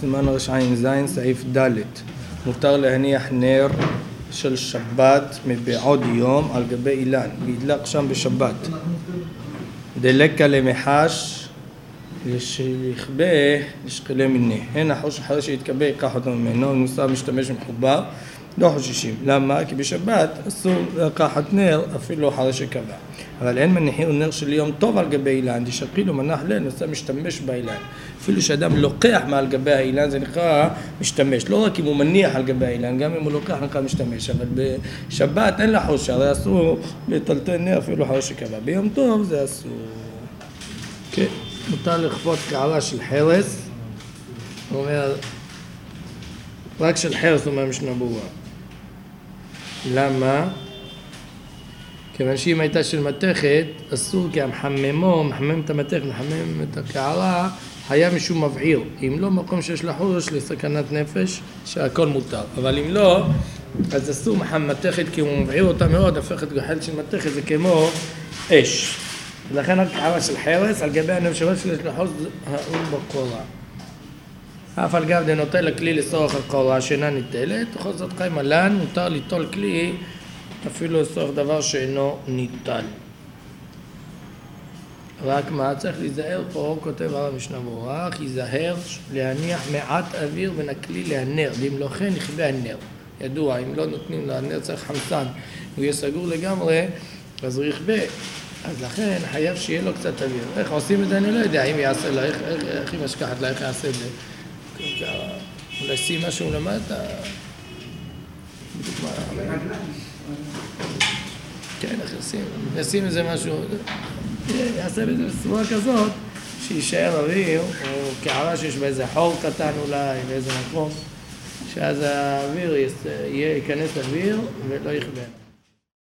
סימן רע"ז, סעיף ד'. מותר להניח נר של שבת מבעוד יום על גבי אילן, וידלק שם בשבת. דלקה למחש לשכבה לשקלה מיני. הן החוש אחרי שיתקבל ייקח אותו ממנו, ומוסר משתמש מחובר, לא חוששים. למה? כי בשבת אסור לקחת נר אפילו אחרי שקבע. אבל אין מניחים נר של יום טוב על גבי אילן, דשקילו מנח ליל, נוסע משתמש באילן. אפילו שאדם לוקח מעל גבי האילן, זה נקרא משתמש. לא רק אם הוא מניח על גבי האילן, גם אם הוא לוקח נקרא משתמש. אבל בשבת אין לחוש, הרי אסור לטלטל נר אפילו אחרי שקבע. ביום טוב זה אסור. כן, מותר לכפות קערה של חרס. הוא אומר, רק של חרס, אומר משנה ברורה. למה? כיוון שאם הייתה של מתכת, אסור כי המחממו, מחמם את המתכת, מחמם את הקערה, היה משום מבעיר. אם לא, מקום שיש לחוש לסכנת נפש, שהכל מותר. אבל אם לא, אז אסור מחמם מתכת, כי הוא מבעיר אותה מאוד, הפכת גחל של מתכת, זה כמו אש. ולכן הקערה של חרס, על גבי הנפשבות שיש לחוש, האול בקורה. אף על גב דנוטה לכלי לסורך הקורה שאינה ניטלת, בכל זאת חיים עלן, מותר ליטול כלי אפילו לסורך דבר שאינו ניטל. רק מה צריך להיזהר פה, כותב הרב משנה ברורה, היזהר להניח מעט אוויר בין הכלי להנר, ואם לא כן יכבה הנר. ידוע, אם לא נותנים להנר צריך חמצן, הוא יהיה סגור לגמרי, אז הוא יכבה. אז לכן חייב שיהיה לו קצת אוויר. איך עושים את זה אני לא יודע, אם יעשה לה, איך היא משכחת לה, איך יעשה את זה. אולי שים משהו למטה. כן, איך ישים איזה משהו. יעשה בזה בסבורה כזאת, שישאר אוויר, או קערה שיש באיזה חור קטן אולי, באיזה מקום, שאז האוויר ייכנס אוויר ולא יכבה.